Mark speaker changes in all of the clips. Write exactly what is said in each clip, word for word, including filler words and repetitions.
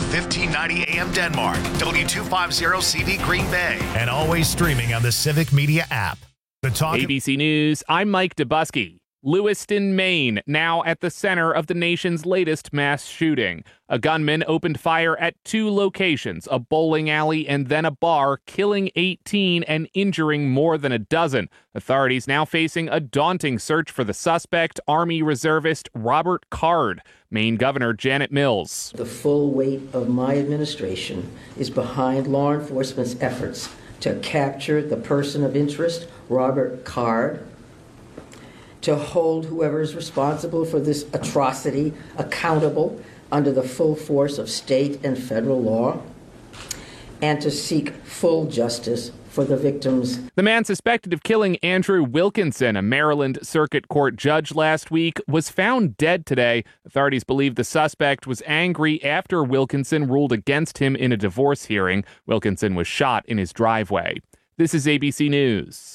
Speaker 1: fifteen ninety A M Denmark, W two fifty C V Green Bay, and always streaming on the Civic Media app. The talk
Speaker 2: A B C News, I'm Mike Dubusky. Lewiston, Maine, now at the center of the nation's latest mass shooting. A gunman opened fire at two locations, a bowling alley and then a bar, killing eighteen and injuring more than a dozen. Authorities now facing a daunting search for the suspect, Army reservist Robert Card. Maine Governor Janet Mills.
Speaker 3: The full weight of my administration is behind law enforcement's efforts to capture the person of interest, Robert Card, to hold whoever is responsible for this atrocity accountable under the full force of state and federal law, and to seek full justice for the victims.
Speaker 2: The man suspected of killing Andrew Wilkinson, a Maryland Circuit Court judge last week, was found dead today. Authorities believe the suspect was angry after Wilkinson ruled against him in a divorce hearing. Wilkinson was shot in his driveway. This is A B C News.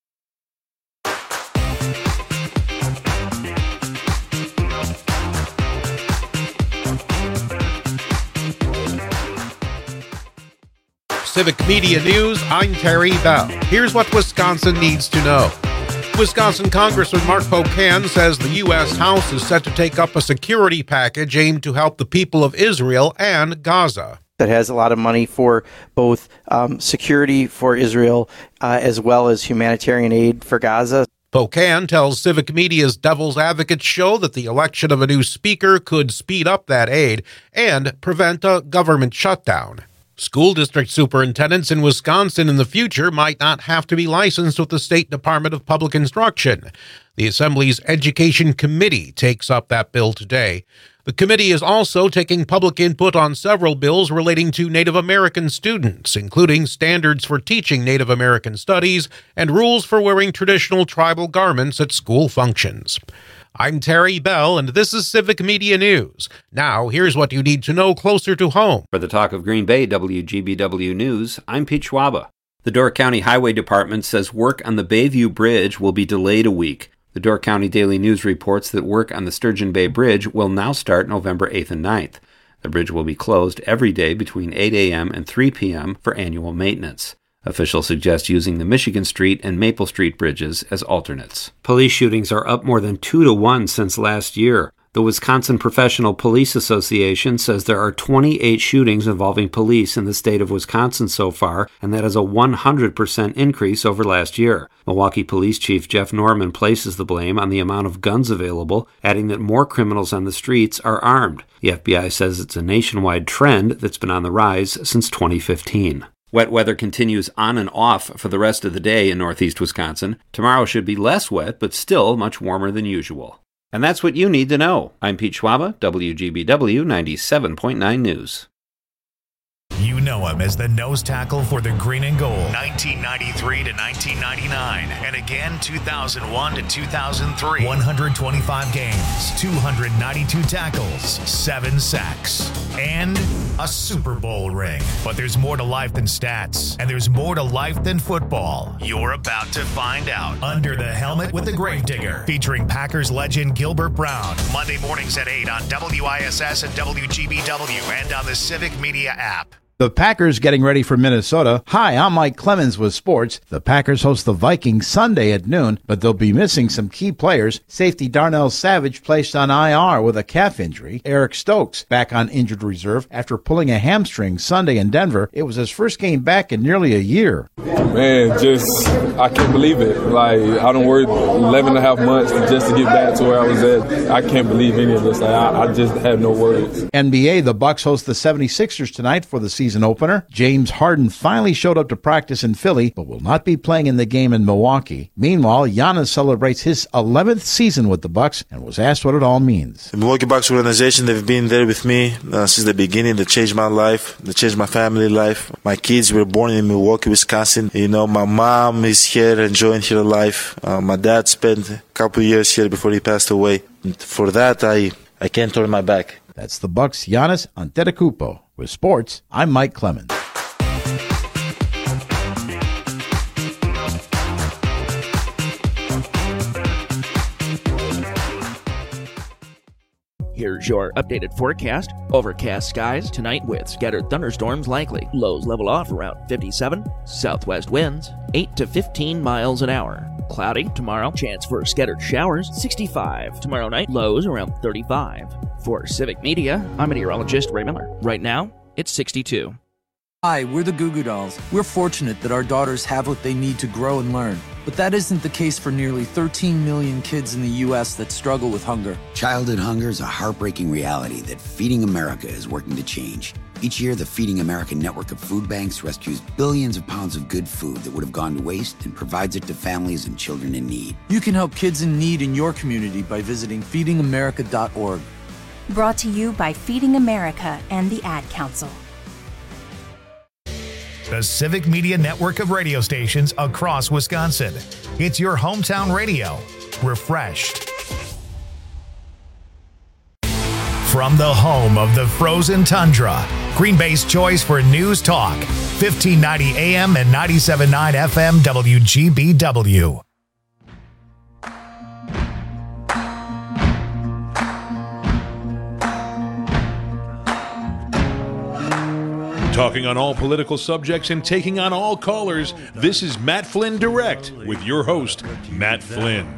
Speaker 4: Civic Media News, I'm Terry Bell. Here's what Wisconsin needs to know. Wisconsin Congressman Mark Pocan says the U S House is set to take up a security package aimed to help the people of Israel and Gaza.
Speaker 5: That has a lot of money for both um, security for Israel uh, as well as humanitarian aid for Gaza.
Speaker 4: Pocan tells Civic Media's Devil's Advocate show that the election of a new speaker could speed up that aid and prevent a government shutdown. School district superintendents in Wisconsin in the future might not have to be licensed with the State Department of Public Instruction. The Assembly's Education Committee takes up that bill today. The committee is also taking public input on several bills relating to Native American students, including standards for teaching Native American studies and rules for wearing traditional tribal garments at school functions. I'm Terry Bell, and this is Civic Media News. Now, here's what you need to know closer to home.
Speaker 6: For the Talk of Green Bay W G B W News, I'm Pete Schwaba. The Door County Highway Department says work on the Bayview Bridge will be delayed a week. The Door County Daily News reports that work on the Sturgeon Bay Bridge will now start November eighth and ninth. The bridge will be closed every day between eight a.m. and three p.m. for annual maintenance. Officials suggest using the Michigan Street and Maple Street bridges as alternates. Police shootings are up more than two to one since last year. The Wisconsin Professional Police Association says there are twenty-eight shootings involving police in the state of Wisconsin so far, and that is a one hundred percent increase over last year. Milwaukee Police Chief Jeff Norman places the blame on the amount of guns available, adding that more criminals on the streets are armed. The F B I says it's a nationwide trend that's been on the rise since twenty fifteen. Wet weather continues on and off for the rest of the day in northeast Wisconsin. Tomorrow should be less wet, but still much warmer than usual. And that's what you need to know. I'm Pete Schwaba, W G B W ninety-seven point nine News.
Speaker 1: You know him as the nose tackle for the Green and Gold, nineteen ninety-three to nineteen ninety-nine, and again two thousand one to two thousand three. one hundred twenty-five games, two hundred ninety-two tackles, seven sacks, and a Super Bowl ring. But there's more to life than stats, and there's more to life than football. You're about to find out. Under the Helmet with the Gravedigger, featuring Packers legend Gilbert Brown. Monday mornings at eight on W I S S and W G B W and on the Civic Media app.
Speaker 7: The Packers getting ready for Minnesota. Hi, I'm Mike Clemens with sports. The Packers host the Vikings Sunday at noon, but they'll be missing some key players. Safety Darnell Savage placed on I R with a calf injury. Eric Stokes back on injured reserve after pulling a hamstring Sunday in Denver. It was his first game back in nearly a year.
Speaker 8: Man, just, I can't believe it. Like, I don't work eleven and a half months just to get back to where I was at. I can't believe any of this. Like, I, I just have no words.
Speaker 7: N B A, the Bucks host the seventy-sixers tonight for the season opener. James Harden finally showed up to practice in Philly, but will not be playing in the game in Milwaukee. Meanwhile, Giannis celebrates his eleventh season with the Bucks and was asked what it all means.
Speaker 9: The Milwaukee Bucks organization, they've been there with me uh, since the beginning. They changed my life. They changed my family life. My kids were born in Milwaukee, Wisconsin. You know, my mom is here enjoying her life. Uh, my dad spent a couple of years here before he passed away. And for that, I, I can't turn my back.
Speaker 7: That's the Bucks' Giannis Antetokounmpo. With sports, I'm Mike Clemens.
Speaker 10: Here's your updated forecast. Overcast skies tonight with scattered thunderstorms likely. Lows level off around fifty-seven. Southwest winds eight to fifteen miles an hour. Cloudy tomorrow. Chance for scattered showers. sixty-five. Tomorrow night. Lows around thirty-five. For Civic Media, I'm meteorologist Ray Miller. Right now, it's sixty-two.
Speaker 11: Hi, we're the Goo Goo Dolls. We're fortunate that our daughters have what they need to grow and learn. But that isn't the case for nearly thirteen million kids in the U S that struggle with hunger.
Speaker 12: Childhood hunger is a heartbreaking reality that Feeding America is working to change. Each year, the Feeding America network of food banks rescues billions of pounds of good food that would have gone to waste and provides it to families and children in need.
Speaker 11: You can help kids in need in your community by visiting feeding america dot org.
Speaker 13: Brought to you by Feeding America and the Ad Council.
Speaker 1: The Civic Media network of radio stations across Wisconsin. It's your hometown radio. Refreshed. From the home of the frozen tundra, Green Bay's choice for news talk. fifteen ninety A M and ninety-seven point nine F M W G B W.
Speaker 14: Talking on all political subjects and taking on all callers, this is Matt Flynn Direct with your host, Matt Flynn.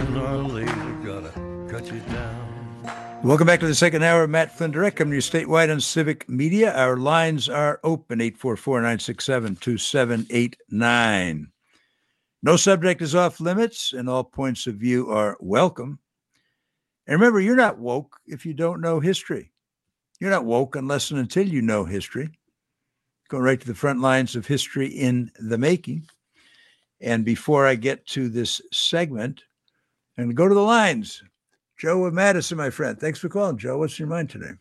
Speaker 15: Welcome back to the second hour of Matt Flynn Direct, coming to you statewide on Civic Media. Our lines are open, eight four four, nine six seven, two seven eight nine. No subject is off limits, and all points of view are welcome. And remember, you're not woke if you don't know history. You're not woke unless and until you know history. Going right to the front lines of history in the making. And before I get to this segment, I'm going to go to the lines. Joe of Madison, my friend. Thanks for calling, Joe. What's your mind today?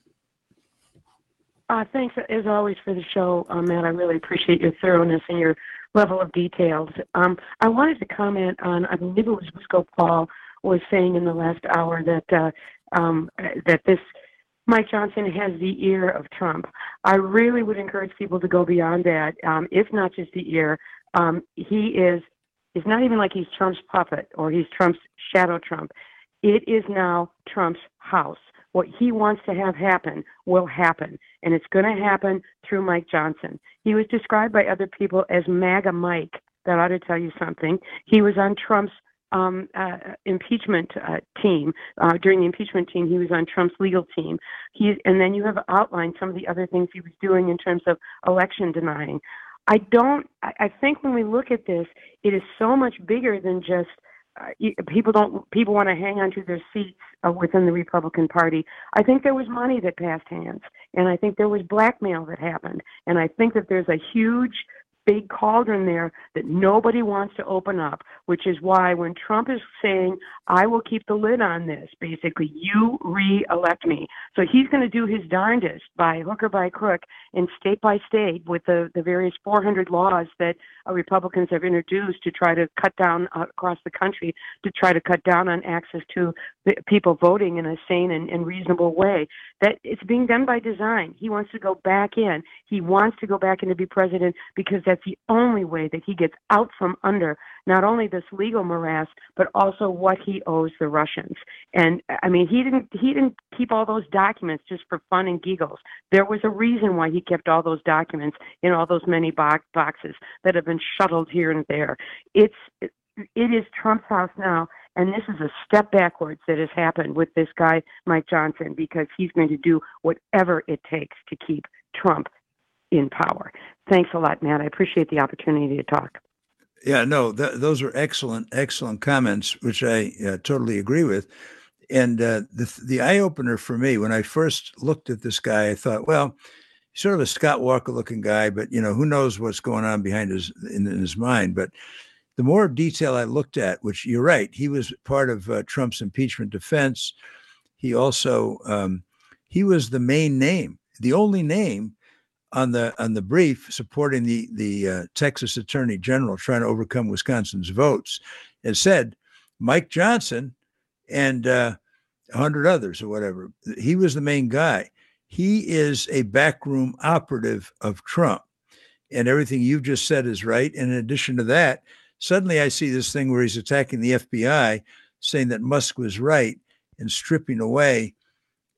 Speaker 16: Uh, thanks, as always, for the show, uh, Matt. I really appreciate your thoroughness and your level of details. Um, I wanted to comment on, I believe it was Wisco Paul was saying in the last hour that uh, um, that this Mike Johnson has the ear of Trump. I really would encourage people to go beyond that. Um, if not just the ear, um, he is, it's not even like he's Trump's puppet or he's Trump's shadow Trump. It is now Trump's house. What he wants to have happen will happen, and it's going to happen through Mike Johnson. He was described by other people as MAGA Mike. That ought to tell you something. He was on Trump's Um, uh, impeachment uh, team. Uh, during the impeachment team, he was on Trump's legal team. He, and then you have outlined some of the other things he was doing in terms of election denying. I don't, I, I think when we look at this, it is so much bigger than just uh, people don't, people want to hang on to their seats uh, within the Republican Party. I think there was money that passed hands, and I think there was blackmail that happened, and I think that there's a huge big cauldron there that nobody wants to open up, which is why when Trump is saying, I will keep the lid on this, basically, you re-elect me. So he's going to do his darndest by hook or by crook and state by state with the, the various four hundred laws that uh, Republicans have introduced to try to cut down uh, across the country, to try to cut down on access to the people voting in a sane and, and reasonable way. That it's being done by design. He wants to go back in. He wants to go back in to be president because that's the only way that he gets out from under not only this legal morass, but also what he owes the Russians. And I mean, he didn't he didn't keep all those documents just for fun and giggles. There was a reason why he kept all those documents in all those many box, boxes that have been shuttled here and there. It's it, it is Trump's house now. And this is a step backwards that has happened with this guy, Mike Johnson, because he's going to do whatever it takes to keep Trump in power. Thanks a lot, Matt. I appreciate the opportunity to talk.
Speaker 15: Yeah, no, th- those are excellent, excellent comments, which I uh, totally agree with. And uh, the the eye opener for me, when I first looked at this guy, I thought, well, he's sort of a Scott Walker looking guy, but you know, who knows what's going on behind his in, in his mind. But the more detail I looked at, which you're right, he was part of uh, Trump's impeachment defense. He also um, he was the main name, the only name on the on the brief supporting the the uh, Texas Attorney General trying to overcome Wisconsin's votes. It said Mike Johnson and uh, a hundred others or whatever. He was the main guy. He is a backroom operative of Trump, and everything you've just said is right. And in addition to that, suddenly I see this thing where he's attacking the F B I, saying that Musk was right and stripping away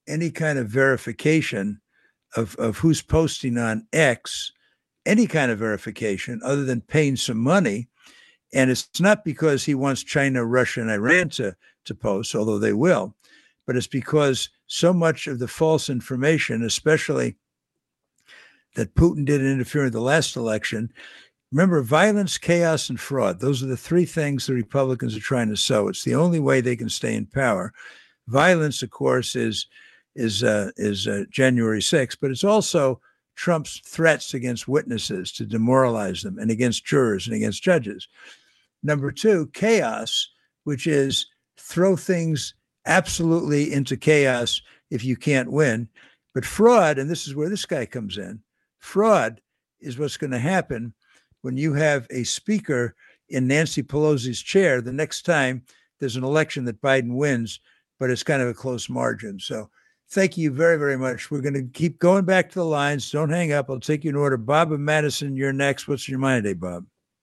Speaker 15: any kind of verification of, of who's posting on X, any kind of verification other than paying some money. And it's not because he wants China, Russia, and Iran to, to post, although they will, but it's because so much of the false information, especially that Putin didn't interfere in the last election. Remember, violence, chaos, and fraud. Those are the three things the Republicans are trying to sow. It's the only way they can stay in power. Violence, of course, is is uh, is uh, January sixth, but it's also Trump's threats against witnesses to demoralize them, and against jurors and against judges. Number two, chaos, which is throw things absolutely into chaos if you can't win. But fraud, and this is where this guy comes in, fraud is what's going to happen when you have a speaker in Nancy Pelosi's chair the next time there's an election that Biden wins, but it's kind of a close margin. So thank you very, very much. We're going to keep going back to the lines. Don't hang up. I'll take you in order. Bob and Madison, you're next. What's on your mind today, Bob?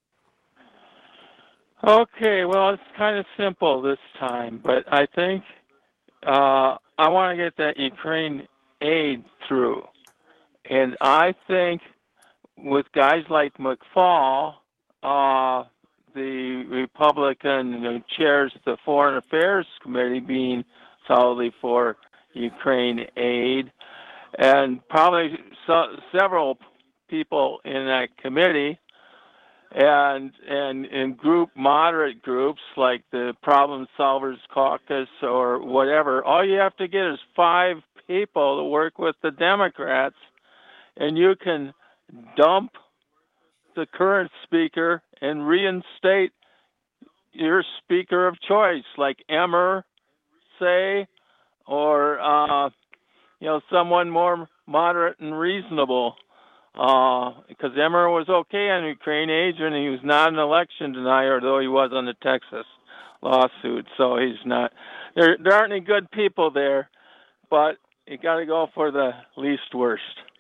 Speaker 17: Okay, well, it's kind of simple this time, but I think uh, I want to get that Ukraine aid through. And I think with guys like McFaul, uh, the Republican who chairs the Foreign Affairs Committee being solidly for Ukraine aid, and probably so, several people in that committee, and and in group moderate groups like the Problem Solvers Caucus or whatever, all you have to get is five people to work with the Democrats, and you can dump the current speaker and reinstate your speaker of choice, like Emmer, say, or uh, you know, someone more moderate and reasonable. Uh, because Emmer was okay on Ukraine aid, and he was not an election denier, though he was on the Texas lawsuit. So he's not. There, there aren't any good people there, but you got to go for the least worst.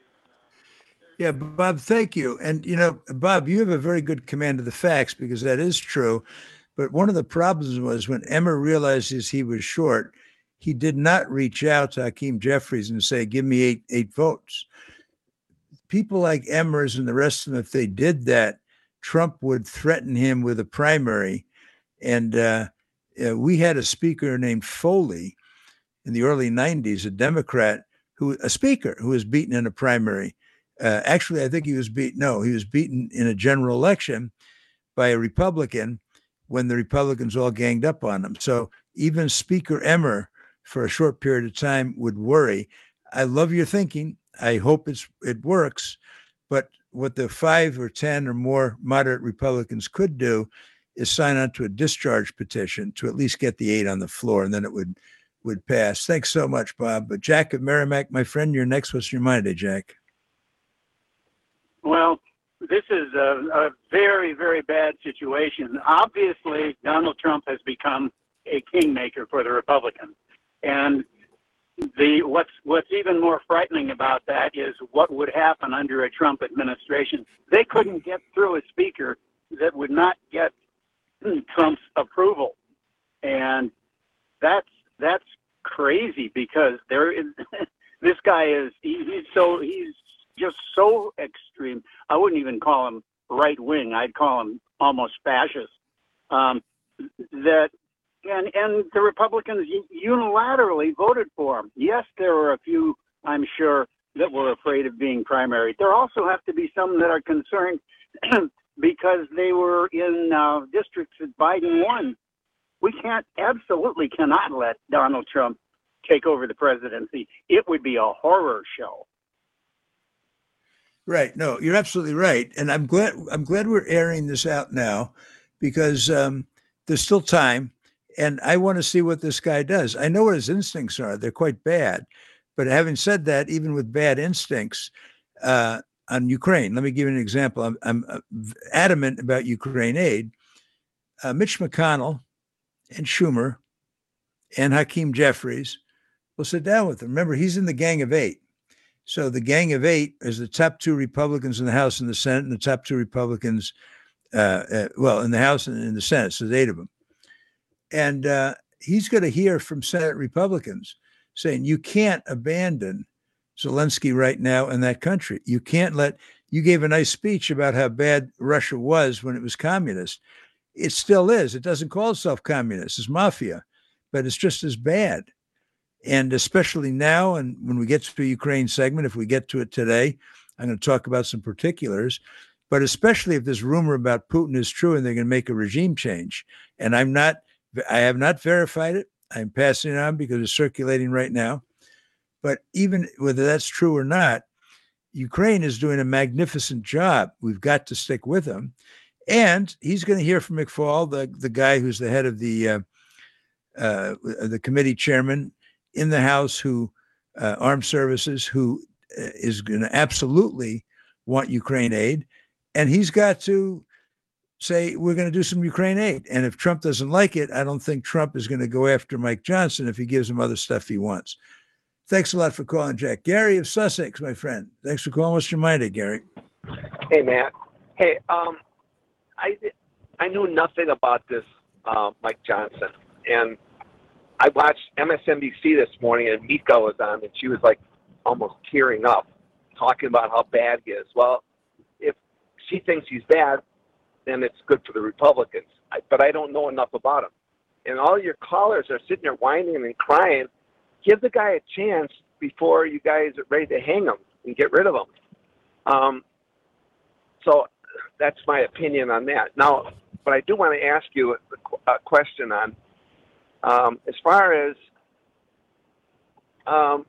Speaker 15: Yeah, Bob, thank you. And, you know, Bob, you have a very good command of the facts, because that is true. But one of the problems was when Emmer realizes he was short, he did not reach out to Hakeem Jeffries and say, give me eight, eight votes. People like Emmers and the rest of them, if they did that, Trump would threaten him with a primary. And uh, uh, we had a speaker named Foley in the early nineties, a Democrat, who a speaker who was beaten in a primary. Uh, actually, I think he was beaten. No, he was beaten in a general election by a Republican when the Republicans all ganged up on him. So even Speaker Emmer, for a short period of time, would worry. I love your thinking. I hope it's it works. But what the five or ten or more moderate Republicans could do is sign on to a discharge petition to at least get the eight on the floor, and then it would would pass. Thanks so much, Bob. But Jack of Merrimack, my friend, you're next. What's your mind today, Jack?
Speaker 18: Well, this is a, a very, very bad situation. Obviously, Donald Trump has become a kingmaker for the Republicans. And the what's what's even more frightening about that is what would happen under a Trump administration. They couldn't get through a speaker that would not get Trump's approval. And that's that's crazy, because there is this guy is he, he's so he's just so extreme. I wouldn't even call him right wing. I'd call him almost fascist. Um, that and and the Republicans unilaterally voted for him. Yes, there were a few, I'm sure, that were afraid of being primary. There also have to be some that are concerned because they were in uh, districts that Biden won. We can't, absolutely cannot let Donald Trump take over the presidency. It would be a horror show.
Speaker 15: Right. No, you're absolutely right. And I'm glad I'm glad we're airing this out now, because um, there's still time. And I want to see what this guy does. I know what his instincts are. They're quite bad. But having said that, even with bad instincts uh, on Ukraine, let me give you an example. I'm, I'm adamant about Ukraine aid. Uh, Mitch McConnell and Schumer and Hakeem Jeffries will sit down with him. Remember, he's in the Gang of Eight. So the Gang of Eight is the top two Republicans in the House and the Senate, and the top two Republicans, uh, uh, well, in the House and in the Senate. So there's eight of them. And uh, he's going to hear from Senate Republicans saying you can't abandon Zelensky right now in that country. You can't let, you gave a nice speech about how bad Russia was when it was communist. It still is. It doesn't call itself communist. It's mafia, but it's just as bad. And especially now, and when we get to the Ukraine segment, if we get to it today, I'm going to talk about some particulars, but especially if this rumor about Putin is true and they're going to make a regime change. And I'm not, I have not verified it. I'm passing it on because it's circulating right now. But even whether that's true or not, Ukraine is doing a magnificent job. We've got to stick with him. And he's going to hear from McFaul, the, the guy who's the head of the uh, uh, the committee chairman in the House, who uh, Armed Services, who is going to absolutely want Ukraine aid. And he's got to say, we're going to do some Ukraine aid. And if Trump doesn't like it, I don't think Trump is going to go after Mike Johnson if he gives him other stuff he wants. Thanks a lot for calling, Jack. Gary of Sussex, my friend. Thanks for calling. What's your mind, Gary?
Speaker 19: Hey, Matt. Hey, um, I I knew nothing about this uh, Mike Johnson, and I watched M S N B C this morning, and Mika was on, and she was like almost tearing up, talking about how bad he is. Well, if she thinks he's bad, then it's good for the Republicans. I, but I don't know enough about him. And all your callers are sitting there whining and crying. Give the guy a chance before you guys are ready to hang him and get rid of him. Um, so that's my opinion on that. Now, but I do want to ask you a, a question on, um, as far as, um,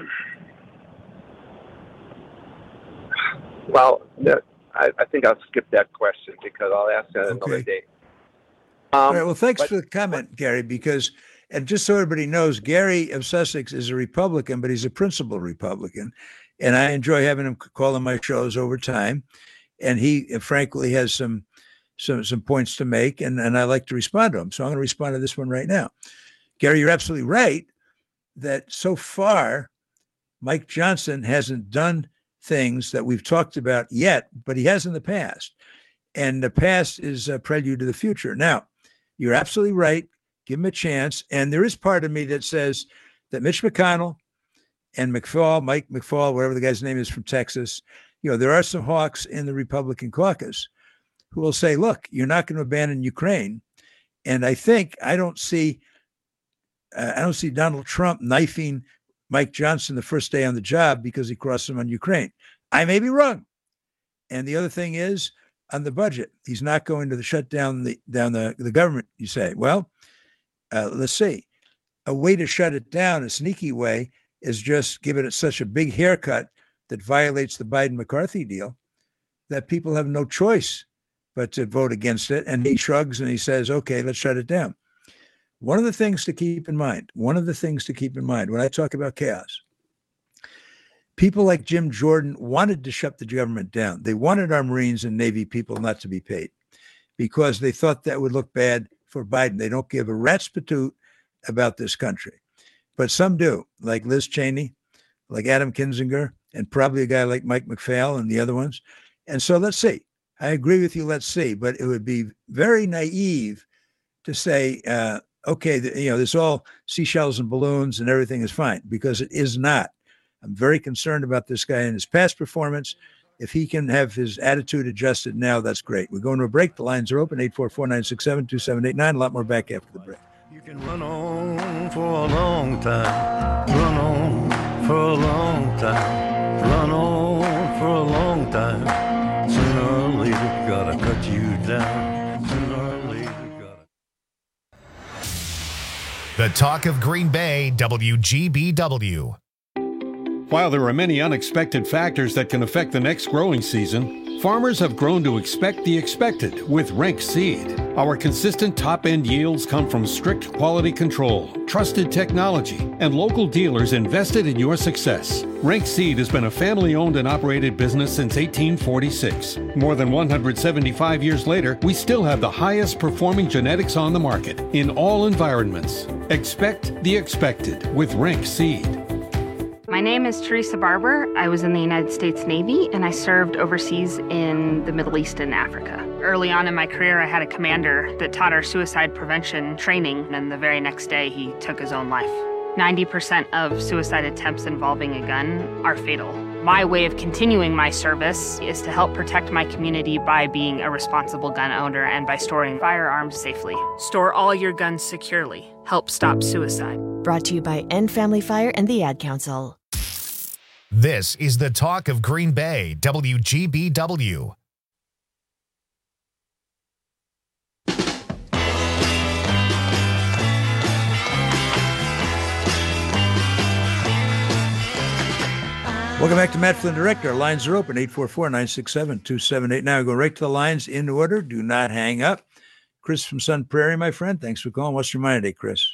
Speaker 19: well, I, I think I'll skip that question because I'll ask that
Speaker 15: Okay.
Speaker 19: another day.
Speaker 15: Um, All
Speaker 19: Um,
Speaker 15: right. Well, thanks
Speaker 19: but-
Speaker 15: for the comment, Gary, because, and just so everybody knows, Gary of Sussex is a Republican, but he's a principled Republican. And I enjoy having him call on my shows over time. And he, uh, frankly, has some some some points to make, and, and I like to respond to him. So I'm going to respond to this one right now. Gary, you're absolutely right that so far, Mike Johnson hasn't done things that we've talked about yet, but he has in the past. And the past is a prelude to the future. Now, you're absolutely right. Give him a chance. And there is part of me that says that Mitch McConnell and McFaul, Mike McFaul, whatever the guy's name is from Texas, you know, there are some hawks in the Republican caucus who will say, look, you're not going to abandon Ukraine. And I think I don't see, uh, I don't see Donald Trump knifing Mike Johnson the first day on the job because he crossed him on Ukraine. I may be wrong. And the other thing is on the budget, he's not going to the shut down the down the, the government. You say, well, uh, let's see. A way to shut it down, a sneaky way, is just give it such a big haircut that violates the Biden-McCarthy deal that people have no choice but to vote against it. And he shrugs and he says, okay, let's shut it down. One of the things to keep in mind, one of the things to keep in mind when I talk about chaos, people like Jim Jordan wanted to shut the government down. They wanted our Marines and Navy people not to be paid because they thought that would look bad for Biden. They don't give a rat's patoot about this country. But some do, like Liz Cheney, like Adam Kinzinger, and probably a guy like Mike McPhail and the other ones. And so let's see. I agree with you. Let's see. But it would be very naive to say, uh, okay, the, you know, there's all seashells and balloons and everything is fine, because it is not. I'm very concerned about this guy and his past performance. If he can have his attitude adjusted now, that's great. We're going to a break. The lines are open, eight four four, nine six seven, two seven eight nine. A lot more back after the break.
Speaker 20: You can run on for a long time, run on for a long time, run on for a long time. Sooner or later, gotta cut you down. Sooner or later, gotta.
Speaker 1: The Talk of Green Bay, W G B W.
Speaker 21: While there are many unexpected factors that can affect the next growing season, farmers have grown to expect the expected with Renk Seed. Our consistent top-end yields come from strict quality control, trusted technology, and local dealers invested in your success. Renk Seed has been a family-owned and operated business since eighteen forty-six. More than one hundred seventy-five years later, we still have the highest performing genetics on the market in all environments. Expect the expected with Renk Seed.
Speaker 22: My name is Teresa Barber. I was in the United States Navy and I served overseas in the Middle East and Africa. Early on in my career, I had a commander that taught our suicide prevention training, and the very next day he took his own life. ninety percent of suicide attempts involving a gun are fatal. My way of continuing my service is to help protect my community by being a responsible gun owner and by storing firearms safely. Store all your guns securely. Help stop suicide.
Speaker 2: Brought to you by End Family Fire and the Ad Council.
Speaker 1: This is the talk of Green Bay, W G B W.
Speaker 15: Welcome back to Matt Flynn Direct. Our lines are open, eight four four, nine six seven, two seven eight. Now we go right to the lines in order. Do not hang up. Chris from Sun Prairie, my friend. Thanks for calling. What's your mind today, Chris?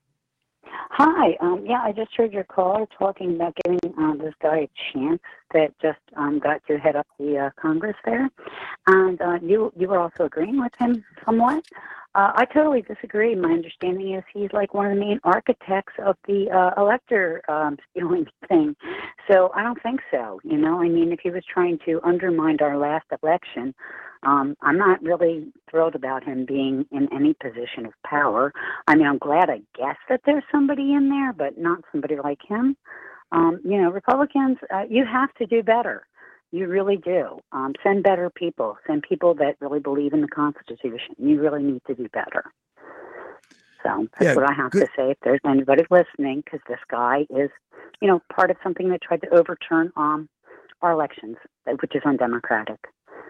Speaker 3: Hi. Um, yeah, I just heard your caller talking about giving uh, this guy a chance that just um, got to head up the uh, Congress there. And uh, you, you were also agreeing with him somewhat. Uh, I totally disagree. My understanding is he's like one of the main architects of the uh, elector um, stealing thing. So I don't think so. You know, I mean, if he was trying to undermine our last election, um, I'm not really thrilled about him being in any position of power. I mean, I'm glad, I guess, that there's somebody in there, but not somebody like him. Um, you know, Republicans, uh, you have to do better. You really do. Um, send better people. Send people that really believe in the Constitution. You really need to do better. So that's
Speaker 15: Yeah,
Speaker 3: what I have
Speaker 15: good.
Speaker 3: to say. If there's anybody listening, because this guy is, you know, part of something that tried to overturn um, our elections, which is undemocratic.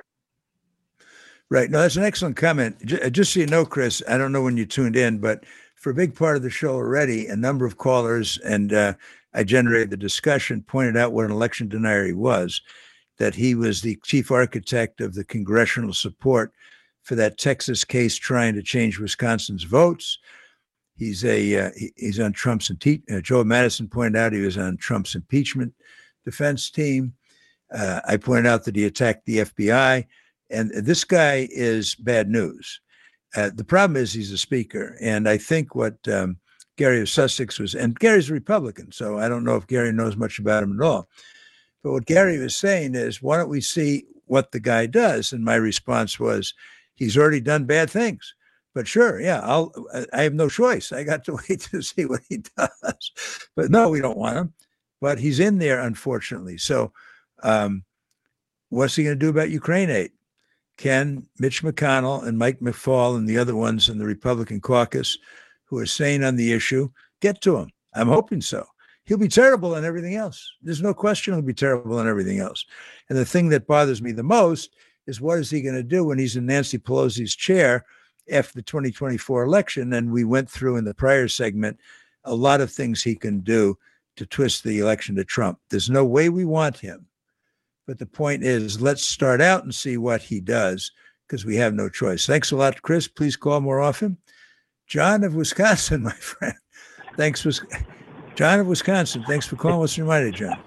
Speaker 15: Right. No, that's an excellent comment. J- Just so you know, Chris, I don't know when you tuned in, but for a big part of the show already, a number of callers, and uh, I generated the discussion, pointed out what an election denier he was, that he was the chief architect of the congressional support for that Texas case trying to change Wisconsin's votes. He's a uh, he- he's on Trump's impe- uh, Joe Madison pointed out he was on Trump's impeachment defense team. Uh, I pointed out that he attacked the F B I, and this guy is bad news. Uh, the problem is he's a speaker, and I think what um, Gary of Sussex was, and Gary's a Republican, so I don't know if Gary knows much about him at all. But what Gary was saying is, why don't we see what the guy does? And my response was, he's already done bad things. But sure, yeah, I'll. I have no choice. I got to wait to see what he does. But no, we don't want him. But he's in there, unfortunately. So, um, what's he going to do about Ukraine aid? Can Mitch McConnell and Mike McFaul and the other ones in the Republican caucus who are sane on the issue get to him? I'm hoping so. He'll be terrible on everything else. There's no question he'll be terrible on everything else. And the thing that bothers me the most is, what is he going to do when he's in Nancy Pelosi's chair after the twenty twenty-four election? And we went through in the prior segment a lot of things he can do to twist the election to Trump. There's no way we want him. But the point is, let's start out and see what he does, because we have no choice. Thanks a lot, Chris. Please call more often. John of Wisconsin, my friend. Thanks, Wis- John of Wisconsin. Thanks for calling. What's your mind, John?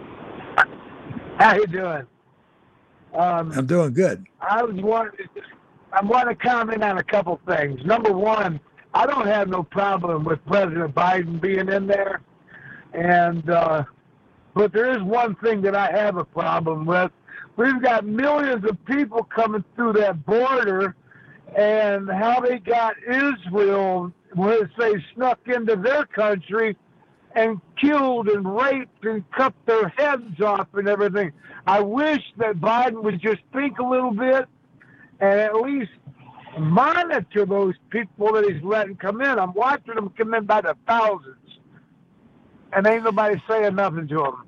Speaker 23: How you doing? Um,
Speaker 15: I'm doing good.
Speaker 23: I was want I want to comment on a couple things. Number one, I don't have no problem with President Biden being in there, and uh, but there is one thing that I have a problem with. We've got millions of people coming through that border, and how they got Israel, where they snuck into their country and killed and raped and cut their heads off and everything. I wish that Biden would just think a little bit and at least monitor those people that he's letting come in. I'm watching them come in by the thousands, and ain't nobody saying nothing to them.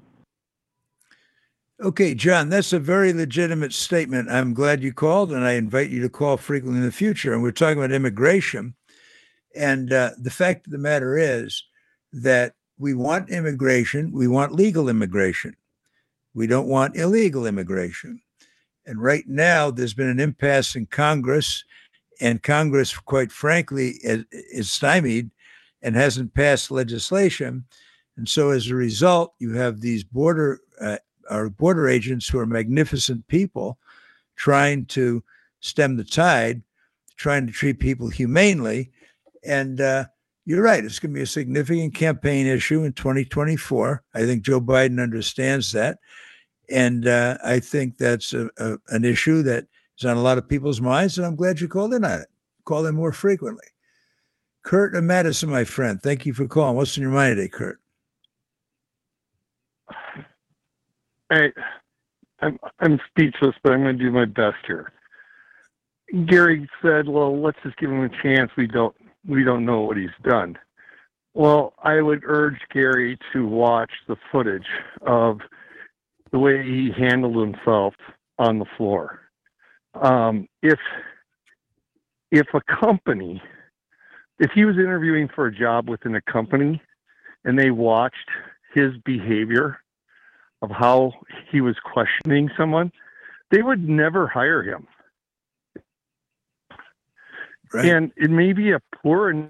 Speaker 15: Okay, John, that's a very legitimate statement. I'm glad you called, and I invite you to call frequently in the future. And we're talking about immigration. And uh, the fact of the matter is that we want immigration. We want legal immigration. We don't want illegal immigration. And right now, there's been an impasse in Congress, and Congress, quite frankly, is, is stymied and hasn't passed legislation. And so as a result, you have these border uh, our border agents who are magnificent people trying to stem the tide, trying to treat people humanely. And uh, you're right, it's going to be a significant campaign issue in twenty twenty-four. I think Joe Biden understands that. And uh, I think that's a, a, an issue that is on a lot of people's minds, and I'm glad you called in on it. Call in more frequently. Kurt and Madison, my friend, thank you for calling. What's in your mind today, Kurt?
Speaker 4: I, I'm, I'm speechless, but I'm going to do my best here. Gary said, well, let's just give him a chance. We don't, we don't know what he's done. Well, I would urge Gary to watch the footage of the way he handled himself on the floor. Um, if, if a company, if he was interviewing for a job within a company and they watched his behavior of how he was questioning someone, they would never hire him. Right. And it may be a poor and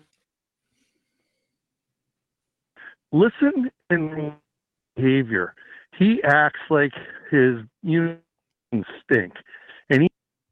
Speaker 4: listen and behavior. He acts like his union stink. And he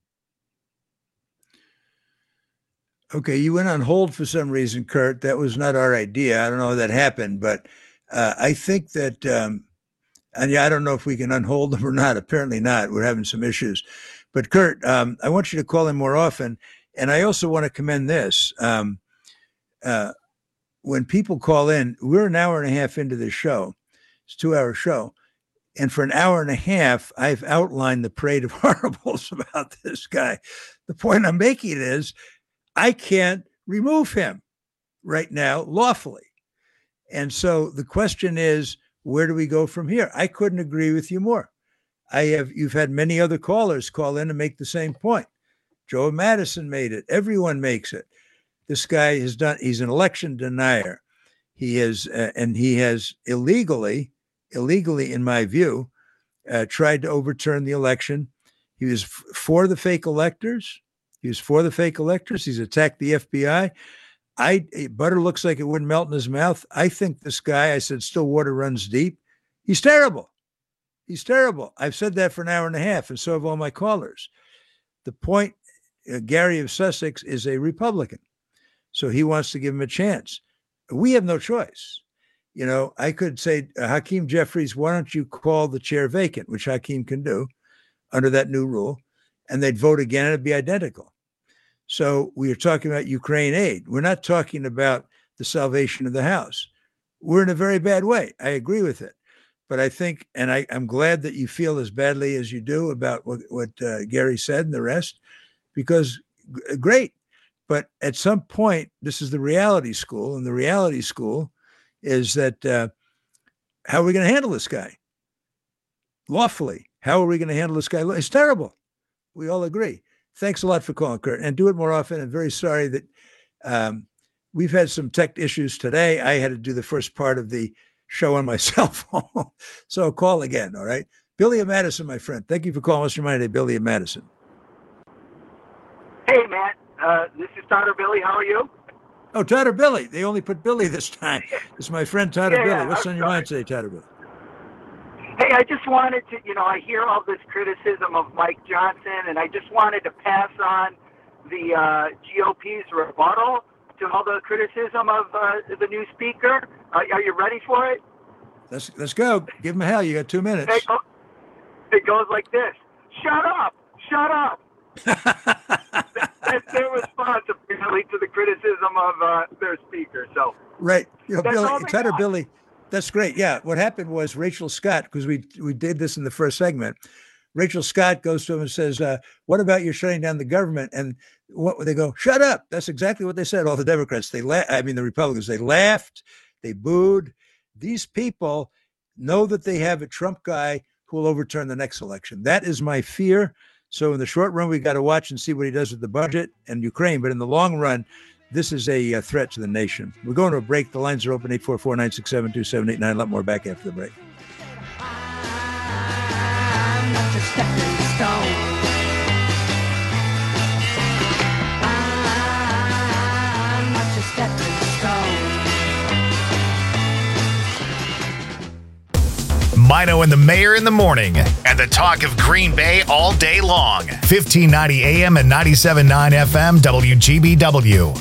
Speaker 15: Okay, you went on hold for some reason, Kurt. That was not our idea. I don't know how that happened, but uh, I think that, um, and yeah, I don't know if we can unhold them or not. Apparently not. We're having some issues. But Kurt, um, I want you to call in more often. And I also want to commend this. Um, uh, when people call in, we're an hour and a half into the show. It's a two-hour show. And for an hour and a half, I've outlined the parade of horribles about this guy. The point I'm making is I can't remove him right now lawfully. And so the question is, where do we go from here? I couldn't agree with you more. I have, you've had many other callers call in and make the same point. Joe Madison made it. Everyone makes it. This guy has done, he's an election denier. He is, uh, and he has illegally, illegally, in my view, uh, tried to overturn the election. He was f- for the fake electors. He was for the fake electors. He's attacked the F B I. I butter looks like it wouldn't melt in his mouth. I think this guy, I said, still water runs deep. He's terrible. He's terrible. I've said that for an hour and a half, and so have all my callers. The point, uh, Gary of Sussex is a Republican, so he wants to give him a chance. We have no choice. You know, I could say, uh, Hakeem Jeffries, why don't you call the chair vacant, which Hakeem can do under that new rule, and they'd vote again, and it'd be identical. So we are talking about Ukraine aid. We're not talking about the salvation of the House. We're in a very bad way. I agree with it. But I think, and I, I'm glad that you feel as badly as you do about what, what uh, Gary said and the rest, because g- great. But at some point, this is the reality school, and the reality school is that uh, how are we going to handle this guy lawfully? How are we going to handle this guy? It's terrible. We all agree. Thanks a lot for calling, Kurt, and do it more often. I'm very sorry that um, we've had some tech issues today. I had to do the first part of the show on my cell phone. So call again, all right? Billy of Madison, my friend. Thank you for calling us. Remind me, Billy of Madison.
Speaker 5: Hey, Matt. Uh, this is Totter Billy. How are you?
Speaker 15: Oh, Totter Billy. They only put Billy this time. It's my friend Totter
Speaker 5: yeah,
Speaker 15: Billy.
Speaker 5: yeah,
Speaker 15: What's
Speaker 5: I'm
Speaker 15: on your
Speaker 5: sorry.
Speaker 15: mind today, Totter Billy?
Speaker 5: Hey, I just wanted to, you know, I hear all this criticism of Mike Johnson, and I just wanted to pass on the uh, G O P's rebuttal to all the criticism of uh, the new speaker. Uh, are you ready for it?
Speaker 15: Let's let's go. Give him a hell. You got two minutes.
Speaker 5: It, go, it goes like this. Shut up. Shut up. that, that's their response, apparently, to the criticism of uh, their speaker. So
Speaker 15: Right. You know,
Speaker 5: That's
Speaker 15: Billy,
Speaker 5: all they
Speaker 15: Totter
Speaker 5: got.
Speaker 15: Billy, that's great. Yeah. What happened was Rachel Scott, because we we did this in the first segment. Rachel Scott goes to him and says, uh, what about you shutting down the government? And what they go, shut up. That's exactly what they said. All the Democrats, they la- I mean, the Republicans, they laughed, they booed. These people know that they have a Trump guy who will overturn the next election. That is my fear. So in the short run, we got to watch and see what he does with the budget and Ukraine. But in the long run, this is a, uh threat to the nation. We're going to a break. The lines are open, eight four four, nine six seven, two seven eight nine. A lot more back after the break.
Speaker 6: I'm not your stepping stone. I'm not your stepping stone.
Speaker 1: Mino and the Mayor in the morning, and the talk of Green Bay all day long. fifteen ninety A M and ninety-seven point nine F M W G B W.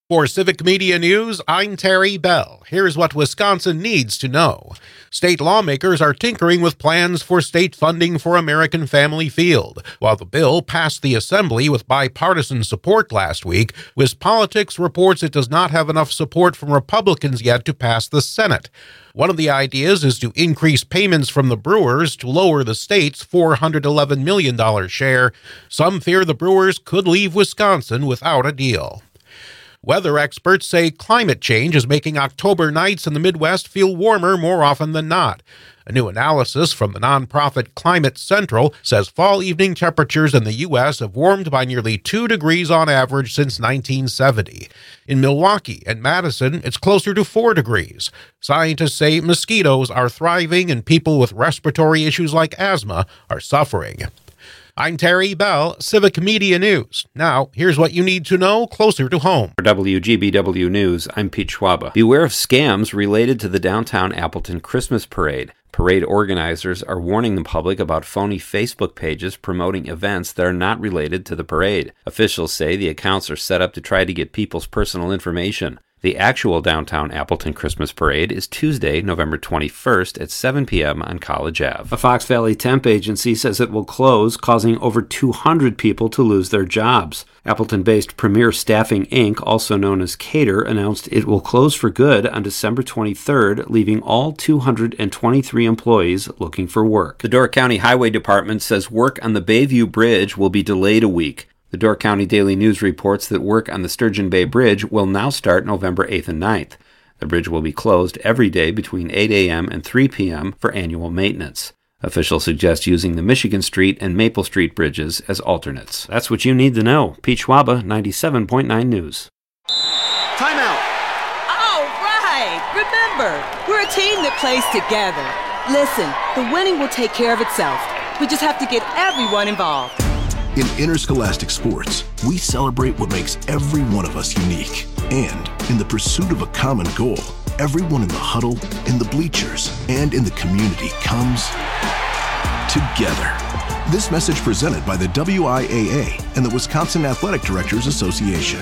Speaker 7: For Civic Media News, I'm Terry Bell. Here's what Wisconsin needs to know. State lawmakers are tinkering with plans for state funding for American Family Field. While the bill passed the Assembly with bipartisan support last week, WisPolitics reports it does not have enough support from Republicans yet to pass the Senate. One of the ideas is to increase payments from the Brewers to lower the state's four hundred eleven million dollars share. Some fear the Brewers could leave Wisconsin without a deal. Weather experts say climate change is making October nights in the Midwest feel warmer more often than not. A new analysis from the nonprofit Climate Central says fall evening temperatures in the U S have warmed by nearly two degrees on average since nineteen seventy. In Milwaukee and Madison, it's closer to four degrees. Scientists say mosquitoes are thriving and people with respiratory issues like asthma are suffering. I'm Terry Bell, Civic Media News. Now, here's what you need to know closer to home.
Speaker 8: For W G B W News, I'm Pete Schwaba. Beware of scams related to the downtown Appleton Christmas Parade. Parade organizers are warning the public about phony Facebook pages promoting events that are not related to the parade. Officials say the accounts are set up to try to get people's personal information. The actual downtown Appleton Christmas Parade is Tuesday, November twenty-first at seven p.m. on College Avenue. A Fox Valley temp agency says it will close, causing over two hundred people to lose their jobs. Appleton-based Premier Staffing Incorporated, also known as Cater, announced it will close for good on December twenty-third, leaving all two hundred twenty-three employees looking for work. The Door County Highway Department says work on the Bayview Bridge will be delayed a week. The Door County Daily News reports that work on the Sturgeon Bay Bridge will now start November eighth and ninth. The bridge will be closed every day between eight a.m. and three p.m. for annual maintenance. Officials suggest using the Michigan Street and Maple Street bridges as alternates. That's what you need to know. Pete Schwaba, ninety-seven point nine News.
Speaker 9: Timeout! All right! Remember, we're a team that plays together. Listen, the winning will take care of itself. We just have to get everyone involved.
Speaker 24: In interscholastic sports, we celebrate what makes every one of us unique. And in the pursuit of a common goal, everyone in the huddle, in the bleachers, and in the community comes together. This message presented by the W I A A and the Wisconsin Athletic Directors Association.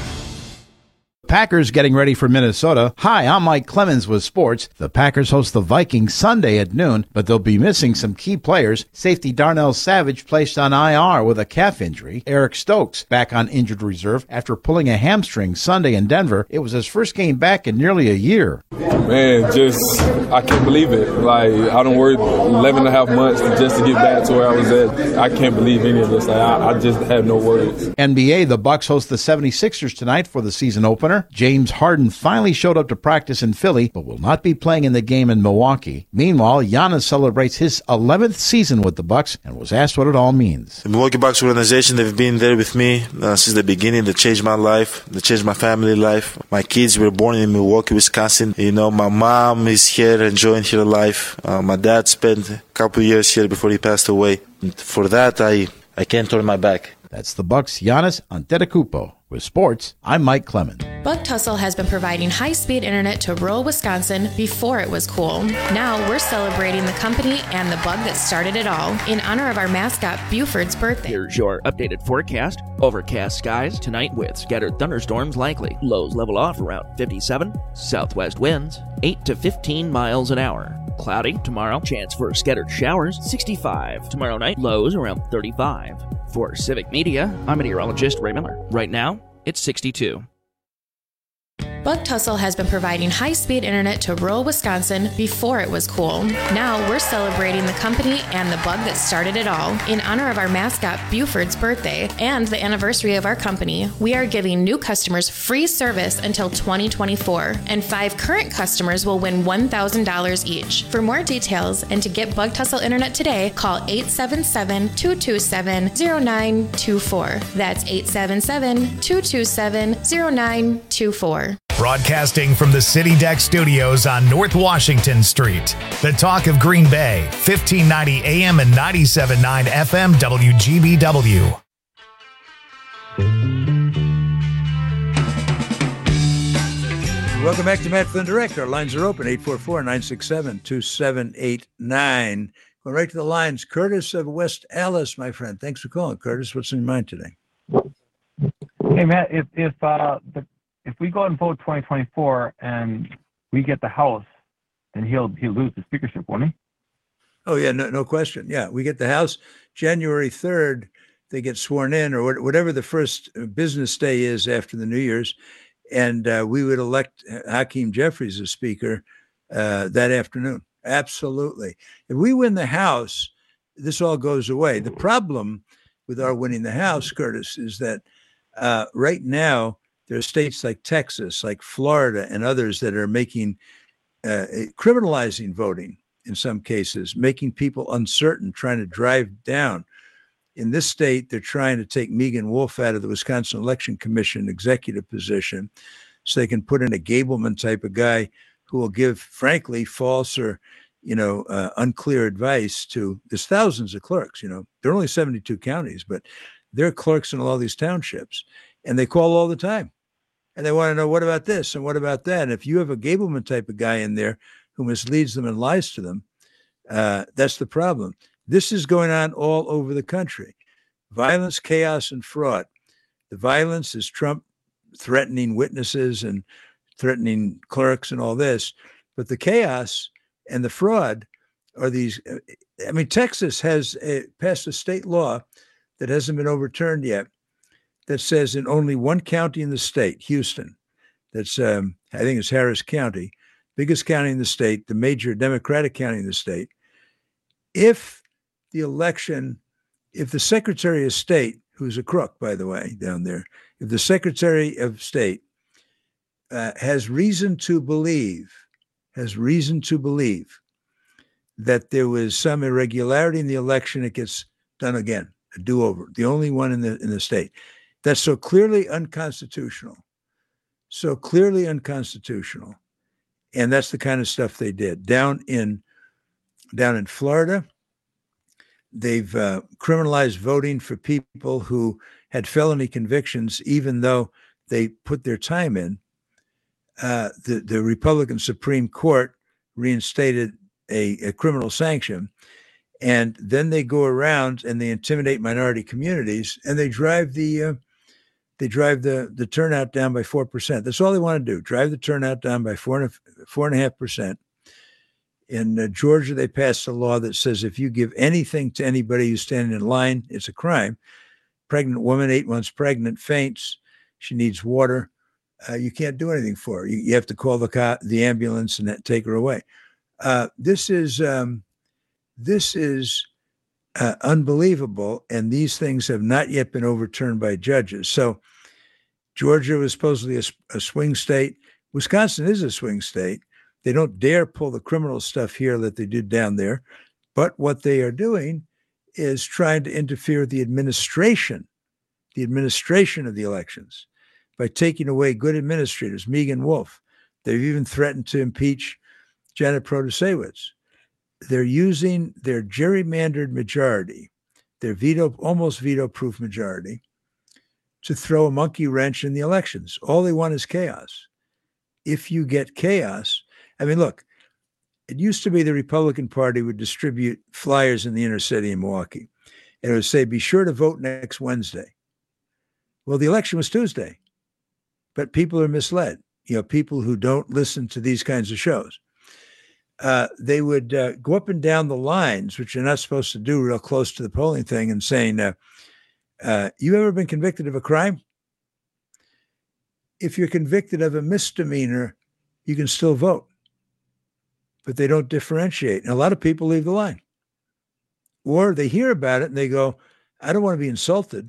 Speaker 25: Packers getting ready for Minnesota. Hi, I'm Mike Clemens with sports. The Packers host the Vikings Sunday at noon, but they'll be missing some key players. Safety Darnell Savage placed on I R with a calf injury. Eric Stokes back on injured reserve after pulling a hamstring Sunday in Denver. It was his first game back in nearly a year.
Speaker 26: Man, just, I can't believe it. Like, I don't work eleven and a half months just to get back to where I was at. I can't believe any of this. Like, I, I just have no words.
Speaker 25: N B A, the Bucks host the seventy-sixers tonight for the season opener. James Harden finally showed up to practice in Philly, but will not be playing in the game in Milwaukee. Meanwhile, Giannis celebrates his eleventh season with the Bucks and was asked what it all means.
Speaker 27: The Milwaukee Bucks organization, they've been there with me uh, since the beginning. They changed my life. They changed my family life. My kids were born in Milwaukee, Wisconsin. You know, my mom is here enjoying her life. Uh, my dad spent a couple of years here before he passed away. And for that, I, I can't turn my back.
Speaker 25: That's the Bucks' Giannis Antetokounmpo. With sports, I'm Mike Clemens.
Speaker 28: Buck Tussle has been providing high-speed internet to rural Wisconsin before it was cool. Now we're celebrating the company and the bug that started it all in honor of our mascot Buford's birthday.
Speaker 10: Here's your updated forecast. Overcast skies tonight with scattered thunderstorms likely. Lows level off around fifty-seven. Southwest winds eight to fifteen miles an hour. Cloudy tomorrow. Chance for scattered showers. sixty-five. Tomorrow night. Lows around thirty-five. For Civic Media, I'm meteorologist Ray Miller. Right now, it's sixty-two.
Speaker 28: Buck Tussle has been providing high-speed internet to rural Wisconsin before it was cool. Now we're celebrating the company and the bug that started it all in honor of our mascot Buford's birthday and the anniversary of our company. We are giving new customers free service until twenty twenty-four, and five current customers will win one thousand dollars each. For more details and to get Buck Tussle internet today, call eight seven seven, two two seven, zero nine two four. That's eight seven seven, two two seven, zero nine two four.
Speaker 1: Broadcasting from the City Deck Studios on North Washington Street. The talk of Green Bay, fifteen ninety A M and ninety-seven point nine F M W G B W.
Speaker 15: Welcome back to Matt Flynn Direct. Our lines are open, eight four four, nine six seven, two seven eight nine. Going right to the lines. Curtis of West Allis, my friend. Thanks for calling, Curtis. What's in your mind today?
Speaker 29: Hey, Matt, if, if uh, the
Speaker 11: if we go and vote twenty twenty-four and we get the House, then he'll he'll lose the speakership, won't he?
Speaker 15: Oh yeah, no, no question. Yeah, we get the House January third. They get sworn in, or whatever the first business day is after the New Year's, and uh, we would elect Hakeem Jeffries as Speaker uh, that afternoon. Absolutely. If we win the House, this all goes away. The problem with our winning the House, Curtis, is that uh, right now there are states like Texas, like Florida, and others that are making uh, criminalizing voting in some cases, making people uncertain, trying to drive down. In this state, they're trying to take Megan Wolf out of the Wisconsin Election Commission executive position so they can put in a Gableman type of guy who will give, frankly, false or, you know, uh, unclear advice to, there's thousands of clerks, you know, there are only seventy-two counties, but there are clerks in all these townships, and they call all the time. And they want to know, what about this and what about that? And if you have a Gableman type of guy in there who misleads them and lies to them, uh, that's the problem. This is going on all over the country. Violence, chaos, and fraud. The violence is Trump threatening witnesses and threatening clerks and all this. But the chaos and the fraud are these. I mean, Texas has a, passed a state law that hasn't been overturned yet that says in only one county in the state, Houston, that's, um, I think it's Harris County, biggest county in the state, the major Democratic county in the state, if the election, if the Secretary of State, who's a crook, by the way, down there, if the Secretary of State uh, has reason to believe, has reason to believe that there was some irregularity in the election, it gets done again, a do-over, the only one in the in the state. That's so clearly unconstitutional, so clearly unconstitutional. And that's the kind of stuff they did. Down in, down in Florida, they've uh, criminalized voting for people who had felony convictions, even though they put their time in. Uh, the, the Republican Supreme Court reinstated a, a criminal sanction. And then they go around and they intimidate minority communities, and they drive the uh, they drive the, the turnout down by four percent. That's all they want to do, drive the turnout down by four and a, four and a half percent. In uh, Georgia, they passed a law that says if you give anything to anybody who's standing in line, it's a crime. Pregnant woman, eight months pregnant, faints. She needs water. Uh, you can't do anything for her. You, you have to call the co- the ambulance and take her away. Uh, this is um, this is uh, unbelievable, and these things have not yet been overturned by judges. So Georgia was supposedly a, a swing state. Wisconsin is a swing state. They don't dare pull the criminal stuff here that they did down there. But what they are doing is trying to interfere with the administration, the administration of the elections, by taking away good administrators, Megan Wolf. They've even threatened to impeach Janet Protasiewicz. They're using their gerrymandered majority, their veto, almost veto-proof majority, to throw a monkey wrench in the elections. All they want is chaos. If you get chaos, I mean, look, it used to be the Republican Party would distribute flyers in the inner city in Milwaukee, and it would say, be sure to vote next Wednesday. Well, the election was Tuesday, but people are misled. You know, people who don't listen to these kinds of shows. Uh, they would uh, go up and down the lines, which you're not supposed to do real close to the polling thing, and saying, uh, uh, you ever been convicted of a crime? If you're convicted of a misdemeanor, you can still vote. But they don't differentiate. And a lot of people leave the line. Or they hear about it and they go, I don't want to be insulted.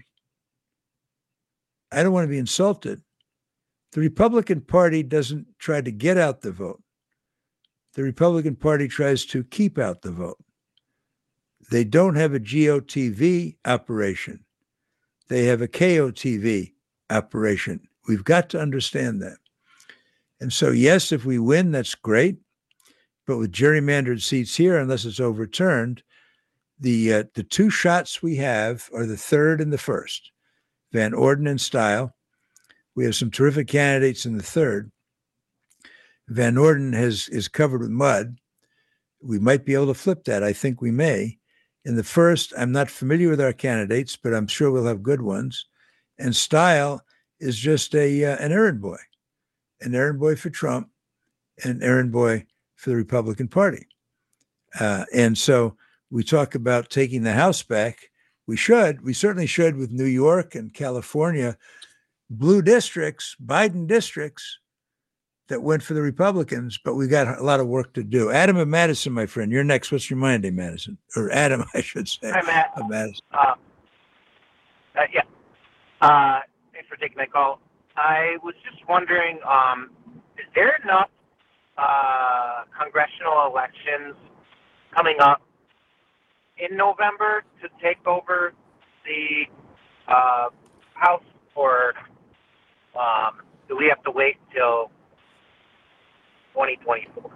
Speaker 15: I don't want to be insulted. The Republican Party doesn't try to get out the vote. The Republican Party tries to keep out the vote. They don't have a G O T V operation. They have a K O T V operation. We've got to understand that. And so, yes, if we win, that's great. But with gerrymandered seats here, unless it's overturned, the uh, the two shots we have are the third and the first, Van Orden and Style. We have some terrific candidates in the third. Van Orden has is covered with mud. We might be able to flip that. I think we may. In the first, I'm not familiar with our candidates, but I'm sure we'll have good ones. And Style is just a uh, an errand boy. an errand boy for Trump, and an errand boy for the Republican Party. Uh, and so we talk about taking the House back. We should. We certainly should with New York and California, blue districts, Biden districts that went for the Republicans, but we got a lot of work to do. Adam and Madison, my friend, you're next. What's your mind, Madison? Or Adam, I should say.
Speaker 12: Hi, Matt.
Speaker 15: Uh, Madison.
Speaker 12: Uh, uh, yeah. Uh, thanks for taking my call. I was just wondering, um, is there enough uh, congressional elections coming up in November to take over the uh, House, or um, do we have to wait till twenty twenty-four?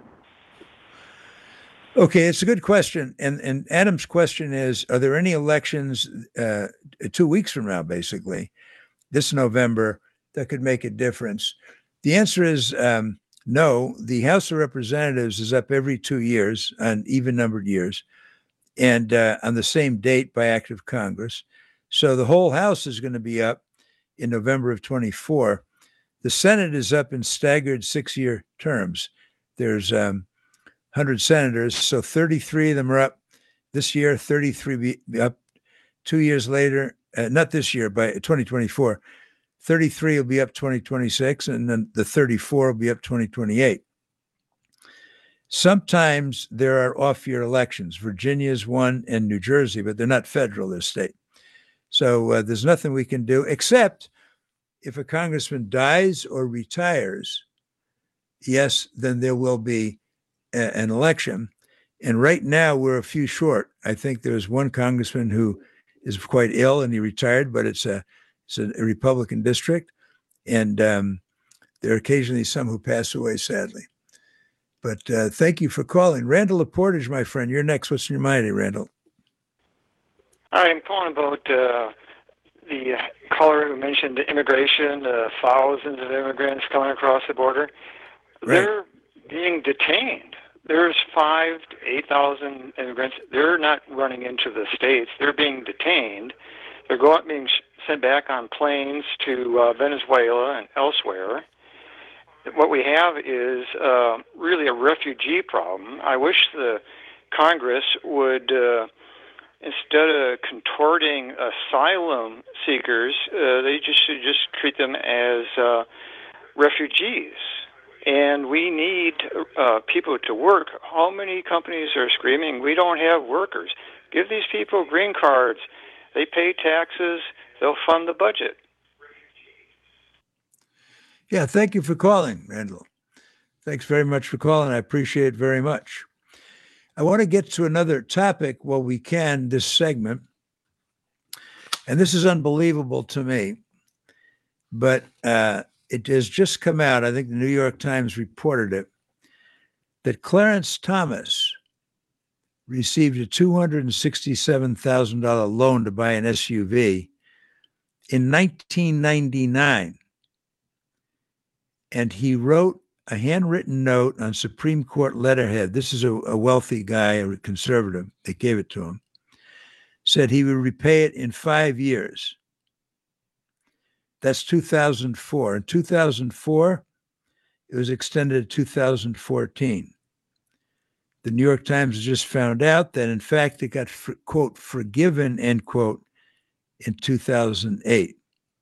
Speaker 15: Okay, it's a good question. And and Adam's question is, are there any elections uh, two weeks from now, basically, this November, that could make a difference? The answer is um, no. The House of Representatives is up every two years on even-numbered years, and uh, on the same date by act of Congress. So the whole House is going to be up in November of twenty-four. The Senate is up in staggered six-year terms. There's um, one hundred senators, so thirty-three of them are up this year, thirty-three be up two years later, uh, not this year, by twenty twenty-four. thirty-three will be up twenty twenty-six, and then the thirty-four will be up twenty twenty-eight. Sometimes there are off-year elections. Virginia's one, and New Jersey, but they're not federal, they're state. So uh, there's nothing we can do, except if a congressman dies or retires, yes, then there will be a, an election. And right now we're a few short. I think there's one congressman who is quite ill and he retired, but it's a, it's a, a Republican district. And um, there are occasionally some who pass away, sadly. But uh, thank you for calling. Randall LaPortage, my friend, you're next. What's in your mind, Randall?
Speaker 13: I'm calling about uh, the caller who mentioned immigration, uh, thousands of immigrants coming across the border. Right. They're being detained. There's five to eight thousand immigrants. They're not running into the states. They're being detained. They're going being sent back on planes to uh, Venezuela and elsewhere. What we have is uh, really a refugee problem. I wish the Congress would, uh, instead of contorting asylum seekers, uh, they just should just treat them as uh, refugees. And we need uh, people to work. How many companies are screaming, we don't have workers? Give these people green cards. They pay taxes. They'll fund the budget.
Speaker 15: Yeah, thank you for calling, Randall. Thanks very much for calling. I appreciate it very much. I want to get to another topic while we can this segment. And this is unbelievable to me, but uh, it has just come out, I think the New York Times reported it, that Clarence Thomas received a two hundred sixty-seven thousand dollars loan to buy an S U V in nineteen ninety-nine. And he wrote a handwritten note on Supreme Court letterhead. This is a, a wealthy guy, a conservative. They gave it to him. Said he would repay it in five years. That's two thousand four. In two thousand four, it was extended to two thousand fourteen. The New York Times just found out that, in fact, it got, for, quote, forgiven, end quote, in two thousand eight.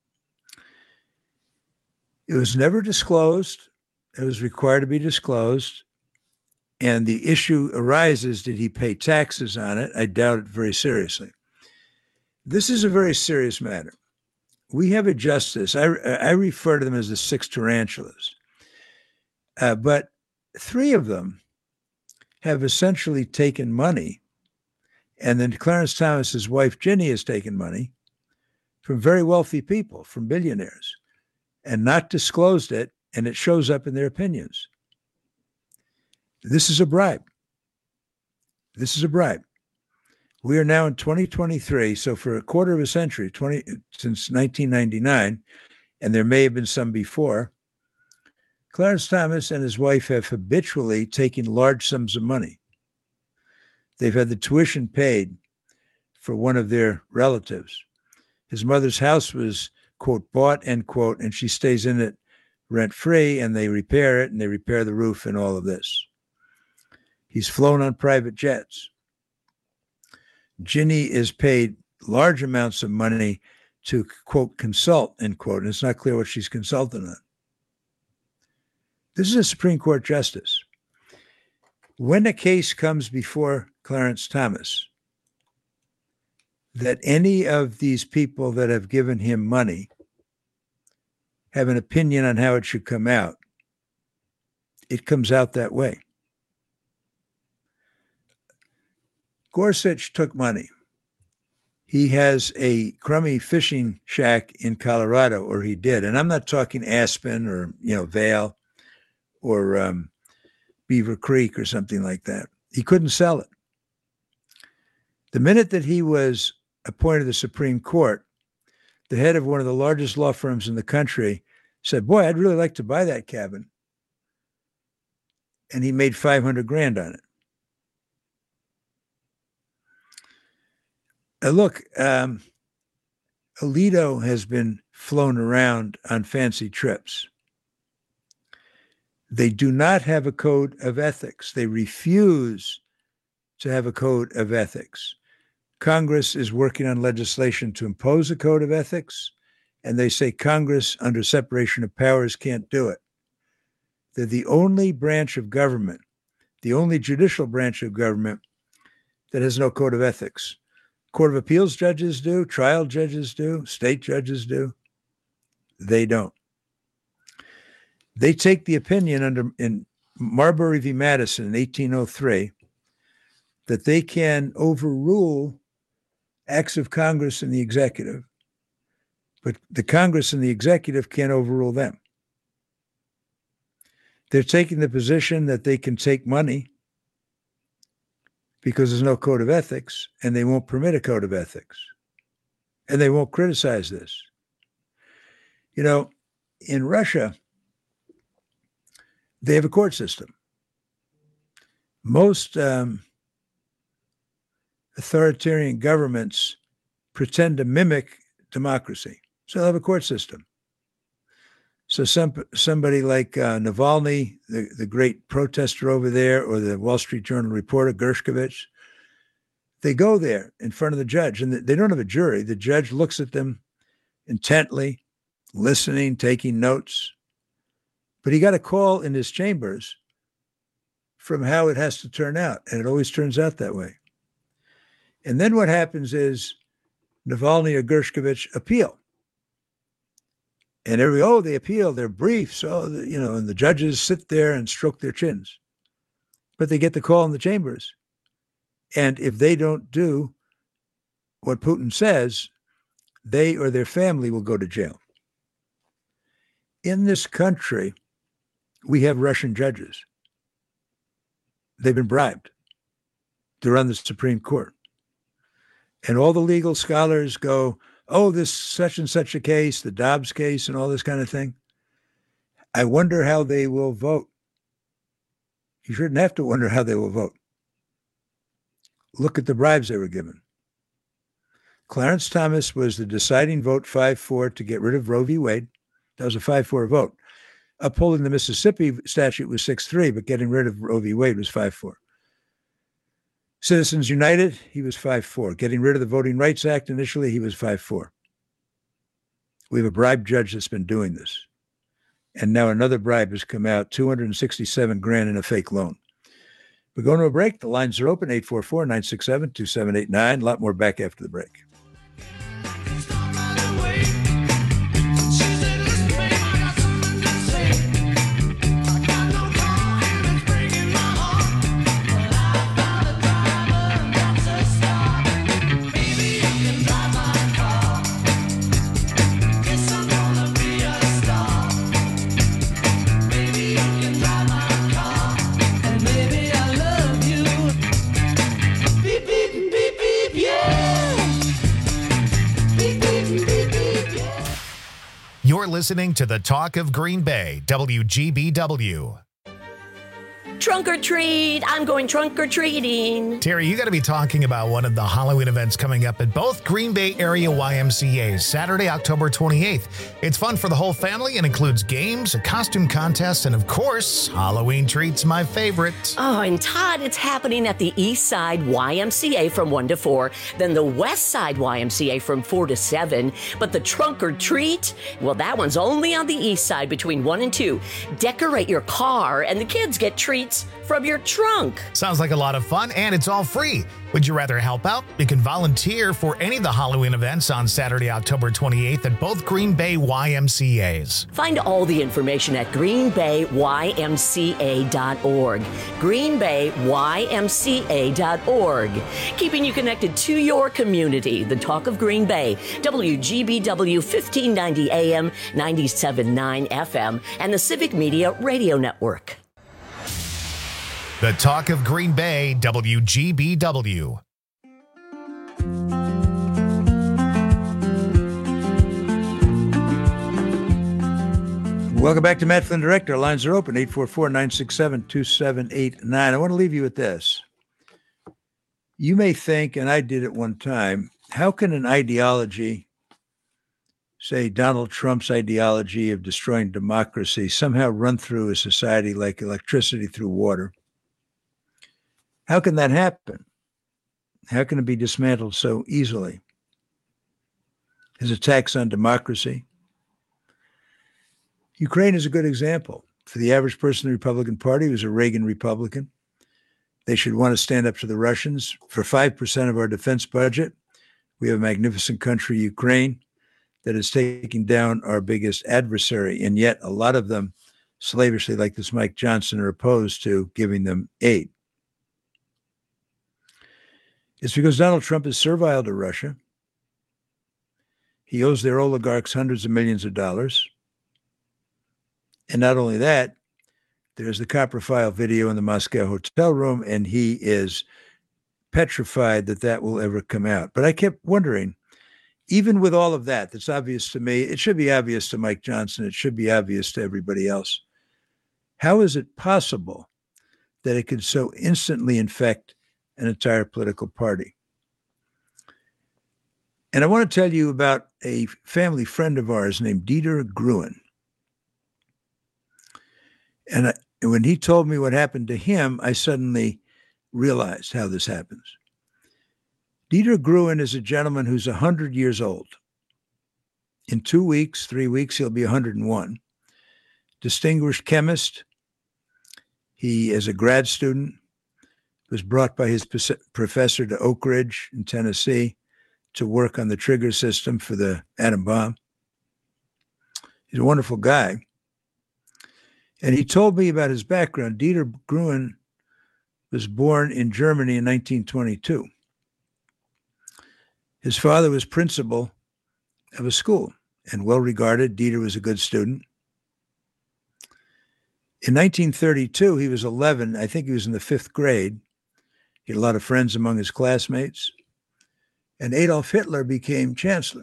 Speaker 15: It was never disclosed. It was required to be disclosed. And the issue arises, did he pay taxes on it? I doubt it very seriously. This is a very serious matter. We have a justice. I, I refer to them as the six tarantulas. Uh, but three of them have essentially taken money. And then Clarence Thomas's wife, Ginny, has taken money from very wealthy people, from billionaires, and not disclosed it, and it shows up in their opinions. This is a bribe. This is a bribe. We are now in twenty twenty-three, so for a quarter of a century, twenty since nineteen ninety-nine, and there may have been some before, Clarence Thomas and his wife have habitually taken large sums of money. They've had the tuition paid for one of their relatives. His mother's house was, quote, bought, end quote, and she stays in it rent-free, and they repair it, and they repair the roof and all of this. He's flown on private jets. Ginny is paid large amounts of money to, quote, consult, end quote, and it's not clear what she's consulting on. This is a Supreme Court justice. When a case comes before Clarence Thomas that any of these people that have given him money have an opinion on how it should come out, it comes out that way. Gorsuch took money. He has a crummy fishing shack in Colorado, or he did. And I'm not talking Aspen or, you know, Vail or um, Beaver Creek or something like that. He couldn't sell it. The minute that he was appointed to the Supreme Court, the head of one of the largest law firms in the country said, boy, I'd really like to buy that cabin. And he made five hundred grand on it. Uh, look, um, Alito has been flown around on fancy trips. They do not have a code of ethics. They refuse to have a code of ethics. Congress is working on legislation to impose a code of ethics, and they say Congress, under separation of powers, can't do it. They're the only branch of government, the only judicial branch of government that has no code of ethics. Court of Appeals judges do, trial judges do, state judges do. They don't. They take the opinion under in Marbury v. Madison in eighteen oh three that they can overrule acts of Congress and the executive, but the Congress and the executive can't overrule them. They're taking the position that they can take money because there's no code of ethics, and they won't permit a code of ethics, and they won't criticize this. You know, in Russia, they have a court system. Most um, authoritarian governments pretend to mimic democracy, so they have a court system. So some somebody like uh, Navalny, the, the great protester over there, or the Wall Street Journal reporter, Gershkovich, they go there in front of the judge, and they don't have a jury. The judge looks at them intently, listening, taking notes. But he got a call in his chambers from how it has to turn out, and it always turns out that way. And then what happens is Navalny or Gershkovich appeal. And every, oh, they appeal, they're briefs, oh, you know, and the judges sit there and stroke their chins. But they get the call in the chambers. And if they don't do what Putin says, they or their family will go to jail. In this country, we have Russian judges. They've been bribed to run the Supreme Court. And all the legal scholars go, oh, this such and such a case, the Dobbs case and all this kind of thing. I wonder how they will vote. You shouldn't have to wonder how they will vote. Look at the bribes they were given. Clarence Thomas was the deciding vote five four to get rid of Roe v. Wade. That was a five four vote. Upholding the Mississippi statute was six three, but getting rid of Roe v. Wade was five four. Citizens United, he was five four. Getting rid of the Voting Rights Act initially, he was five four. We have a bribe judge that's been doing this. And now another bribe has come out, two hundred sixty-seven grand in a fake loan. We're going to a break. The lines are open, eight four four, nine six seven, two seven eight nine. A lot more back after the break.
Speaker 1: You're listening to the Talk of Green Bay, W G B W.
Speaker 14: Trunk or treat. I'm going trunk or treating.
Speaker 1: Terry, you got to be talking about one of the Halloween events coming up at both Green Bay area Y M C As, Saturday, October twenty-eighth. It's fun for the whole family and includes games, a costume contest, and of course, Halloween treats, my favorite.
Speaker 14: Oh, and Todd, it's happening at the East Side Y M C A from one to four, then the West Side Y M C A from four to seven. But the trunk or treat, well, that one's only on the East Side between one and two. Decorate your car, and the kids get treats from your trunk.
Speaker 1: Sounds like a lot of fun, and it's all free. Would you rather help out? You can volunteer for any of the Halloween events on Saturday, October twenty-eighth at both Green Bay Y M C As.
Speaker 14: Find all the information at green bay y m c a dot org. green bay y m c a dot org. Keeping you connected to your community. The Talk of Green Bay, W G B W fifteen ninety A M, ninety-seven point nine F M, and the Civic Media Radio Network.
Speaker 1: The Talk of Green Bay, W G B W.
Speaker 15: Welcome back to Matt Flynn Direct. Our lines are open, eight four four, nine six seven, two seven eight nine. I want to leave you with this. You may think, and I did at one time, how can an ideology, say Donald Trump's ideology of destroying democracy, somehow run through a society like electricity through water? How can that happen? How can it be dismantled so easily? His attacks on democracy. Ukraine is a good example. For the average person in the Republican Party who's a Reagan Republican, they should want to stand up to the Russians. For five percent of our defense budget, we have a magnificent country, Ukraine, that is taking down our biggest adversary. And yet a lot of them, slavishly like this Mike Johnson, are opposed to giving them aid. It's because Donald Trump is servile to Russia. He owes their oligarchs hundreds of millions of dollars. And not only that, there's the copper file video in the Moscow hotel room, and he is petrified that that will ever come out. But I kept wondering, even with all of that, that's obvious to me, it should be obvious to Mike Johnson, it should be obvious to everybody else. How is it possible that it could so instantly infect an entire political party? And I want to tell you about a family friend of ours named Dieter Gruen. And I, when he told me what happened to him, I suddenly realized how this happens. Dieter Gruen is a gentleman who's one hundred years old. In two weeks, three weeks, he'll be one hundred one. Distinguished chemist. He is a grad student. Was brought by his professor to Oak Ridge in Tennessee to work on the trigger system for the atom bomb. He's a wonderful guy. And he told me about his background. Dieter Gruen was born in Germany in nineteen twenty-two. His father was principal of a school and well regarded. Dieter was a good student. In nineteen thirty-two, he was eleven. I think he was in the fifth grade. He had a lot of friends among his classmates. And Adolf Hitler became chancellor.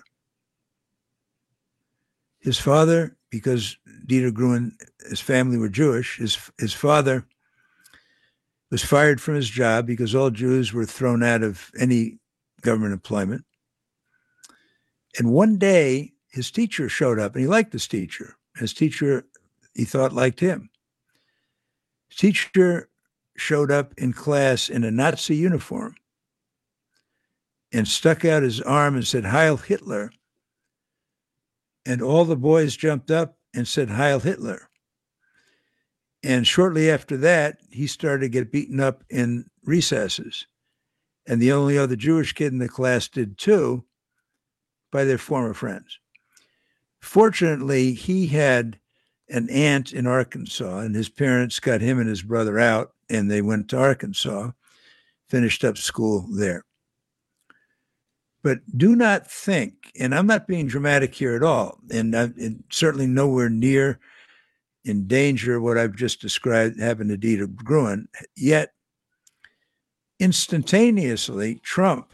Speaker 15: His father, because Dieter Gruen, his family were Jewish, his, his father was fired from his job because all Jews were thrown out of any government employment. And one day, his teacher showed up, and he liked this teacher. His teacher, he thought, liked him. His teacher showed up in class in a Nazi uniform and stuck out his arm and said, "Heil Hitler." And all the boys jumped up and said, "Heil Hitler." And shortly after that, he started to get beaten up in recesses. And the only other Jewish kid in the class did too, by their former friends. Fortunately, he had an aunt in Arkansas, and his parents got him and his brother out, and they went to Arkansas, finished up school there. But do not think, and I'm not being dramatic here at all, and I'm and certainly nowhere near in danger of what I've just described happened to Dieter Gruen, yet instantaneously, Trump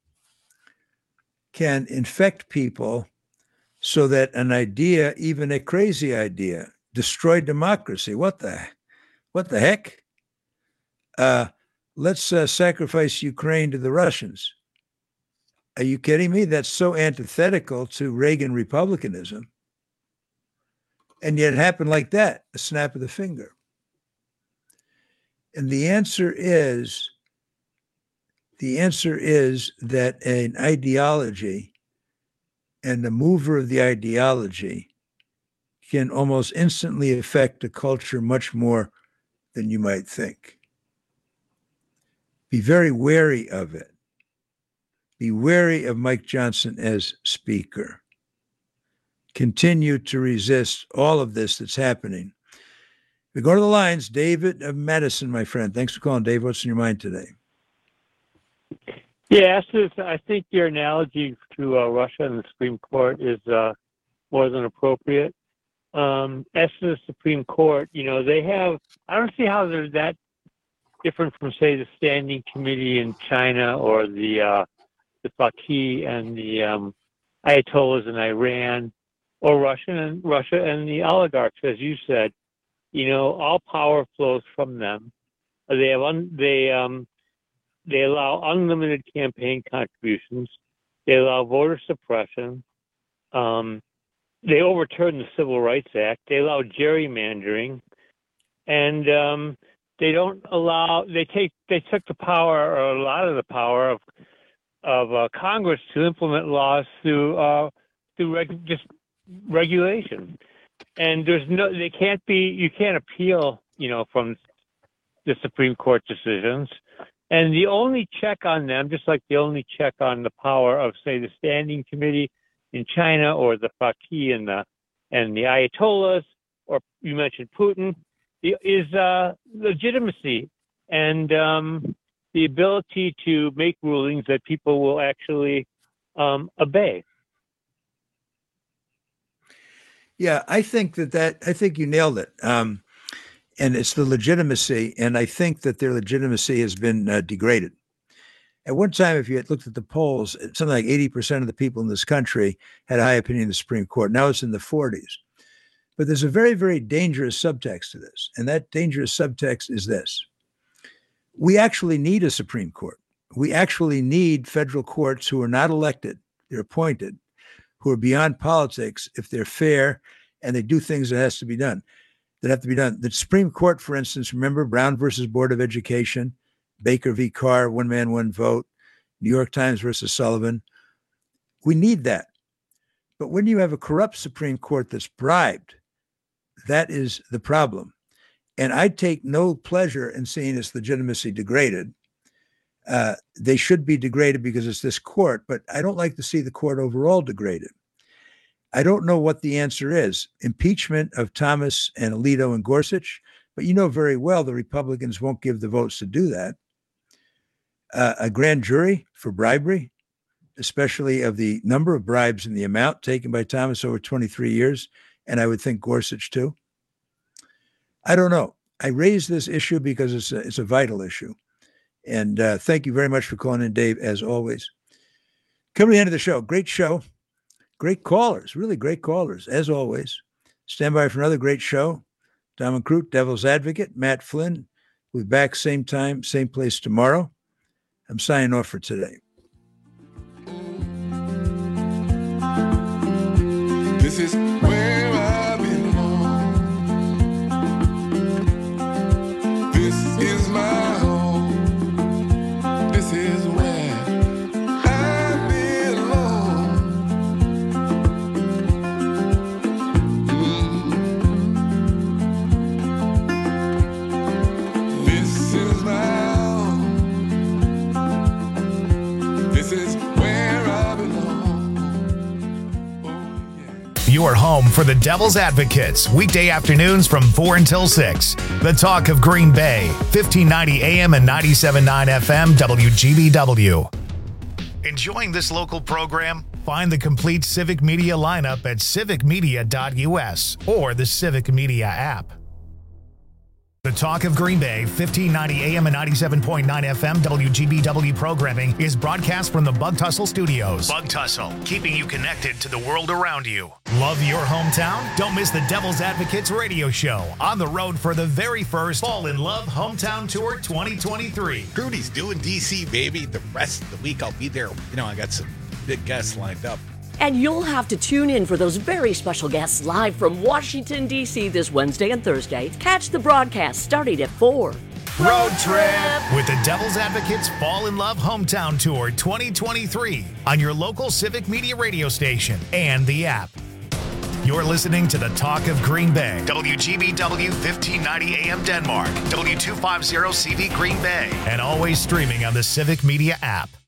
Speaker 15: can infect people so that an idea, even a crazy idea, destroy democracy. What the, what the heck? uh, let's uh, sacrifice Ukraine to the Russians. Are you kidding me? That's so antithetical to Reagan republicanism. And yet it happened like that, a snap of the finger. And the answer is, the answer is that an ideology and the mover of the ideology can almost instantly affect a culture much more than you might think. Be very wary of it. Be wary of Mike Johnson as speaker. Continue to resist all of this that's happening. We go to the lines. David of Madison, my friend. Thanks for calling, Dave. What's in your mind today?
Speaker 2: Yeah, I think your analogy to uh, Russia and the Supreme Court is uh, more than appropriate. Um, as to the Supreme Court, you know, they have, I don't see how they're that different from, say, the Standing Committee in China or the uh, the Faqih and the um, Ayatollahs in Iran, or Russia and Russia and the oligarchs, as you said. You know, all power flows from them. They have un, they um, they allow unlimited campaign contributions. They allow voter suppression. Um, they overturn the Civil Rights Act. They allow gerrymandering, and um, they don't allow. They take they took the power, or a lot of the power of of uh, Congress to implement laws through uh, through reg- just regulation. And there's no, they can't be, you can't appeal, you know, from the Supreme Court decisions. And the only check on them, just like the only check on the power of, say, the Standing Committee in China or the Faqih and the and the Ayatollahs, or you mentioned Putin, is uh, legitimacy and um, the ability to make rulings that people will actually um, obey.
Speaker 15: Yeah, I think that that, I think you nailed it. Um, and it's the legitimacy. And I think that their legitimacy has been uh, degraded. At one time, if you had looked at the polls, something like eighty percent of the people in this country had a high opinion of the Supreme Court. Now it's in the forties. But there's a very, very dangerous subtext to this. And that dangerous subtext is this. We actually need a Supreme Court. We actually need federal courts who are not elected. They're appointed, who are beyond politics if they're fair and they do things that has to be done, that have to be done. The Supreme Court, for instance, remember Brown versus Board of Education, Baker v. Carr, one man, one vote, New York Times versus Sullivan. We need that. But when you have a corrupt Supreme Court that's bribed, that is the problem. And I take no pleasure in seeing its legitimacy degraded. Uh, they should be degraded because it's this court, but I don't like to see the court overall degraded. I don't know what the answer is. Impeachment of Thomas and Alito and Gorsuch, but you know very well the Republicans won't give the votes to do that. Uh, a grand jury for bribery, especially of the number of bribes and the amount taken by Thomas over twenty-three years, and I would think Gorsuch too. I don't know. I raise this issue because it's a, it's a vital issue. And uh, thank you very much for calling in, Dave, as always. Coming to the end of the show. Great show. Great callers. Really great callers, as always. Stand by for another great show. Dominic Crute, Devil's Advocate, Matt Flynn. We'll be back same time, same place tomorrow. I'm signing off for today.
Speaker 16: This is where I belong. This is my home. This is where I belong. Mm. This is my home. This is where I belong.
Speaker 1: Your home for the Devil's Advocates, weekday afternoons from four until six. The Talk of Green Bay, fifteen ninety A M and ninety-seven point nine F M W G B W. Enjoying this local program? Find the complete Civic Media lineup at civic media dot U S or the Civic Media app. The Talk of Green Bay, fifteen ninety A M and ninety-seven point nine F M W G B W programming is broadcast from the Bug Tussle Studios. Bug Tussle, keeping you connected to the world around you. Love your hometown? Don't miss the Devil's Advocates radio show. On the road for the very first Fall in Love Hometown Tour twenty twenty-three.
Speaker 3: Rudy's doing D C, baby. The rest of the week I'll be there. You know, I got some big guests lined up.
Speaker 14: And you'll have to tune in for those very special guests live from Washington, D C this Wednesday and Thursday. Catch the broadcast starting at four.
Speaker 1: Road trip with the Devil's Advocates Fall in Love Hometown Tour twenty twenty-three on your local Civic Media radio station and the app. You're listening to the Talk of Green Bay. W G B W fifteen ninety A M Denmark. W two fifty C V Green Bay. And always streaming on the Civic Media app.